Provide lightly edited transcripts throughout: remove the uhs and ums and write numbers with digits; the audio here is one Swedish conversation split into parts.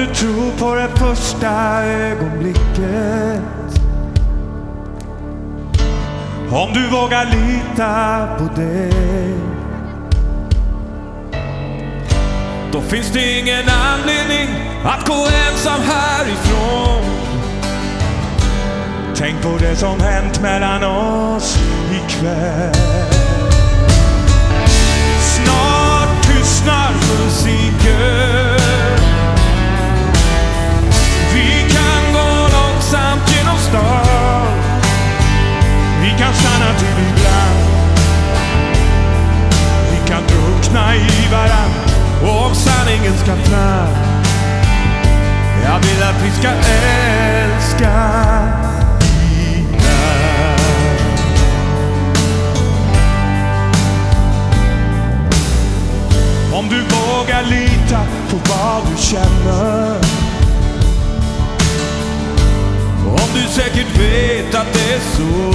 du tror på det första ögonblicket, om du vågar lita på det, då finns det ingen anledning att gå ensam härifrån. Tänk på det som hänt mellan oss ikväll. Snart tystnar musiken. Vi kan gå långsamt genom stan. Vi kan stanna till ibland. Vi kan drunkna i varann. Och om sanningen ska fram, jag vill att vi ska älska innan. Om du vågar lita på vad du känner, om du säkert vet att det är så,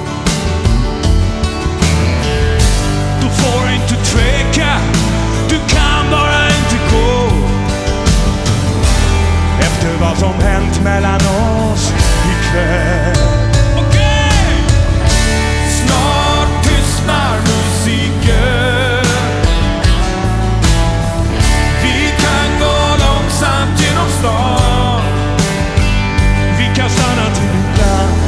då får du inte tveka. Du kan bara inte gå efter vad som hänt mellan oss ikväll. Okej! Snart tystnar musiken. Vi kan gå långsamt genom stan. Vi kan stanna till ibland.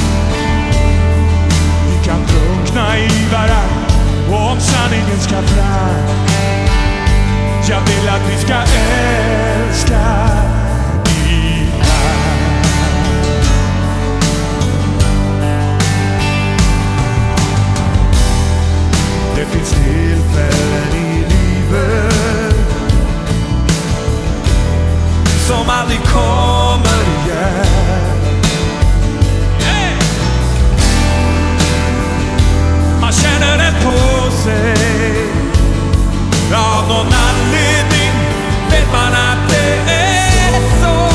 Vi kan drunkna i varann. Och om sanningen ska fram, jag vill att vi ska älska innan. Det finns tillfällen i livet som aldrig kommer igen. Man känner det på sig. Av någon anledning vet man att det är så.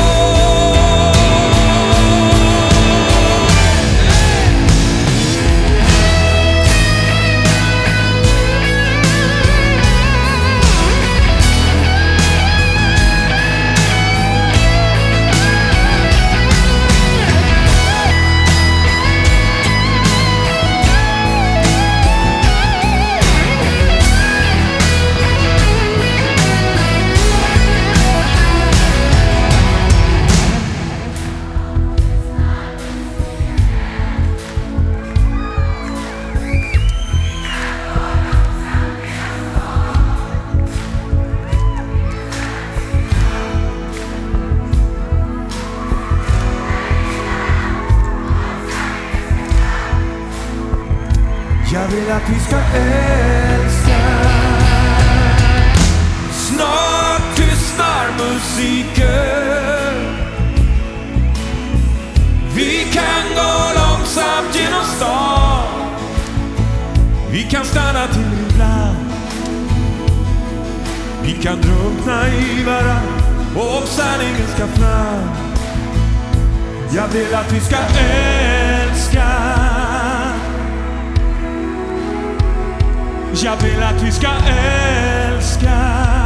Jag vill att vi ska älska. Snart tystnar musiken. Vi kan gå långsamt genom stan. Vi kan stanna till ibland. Vi kan drunkna i varann. Och om sanningen ska fram, jag vill att vi ska älska. Jag vill att vi ska älska.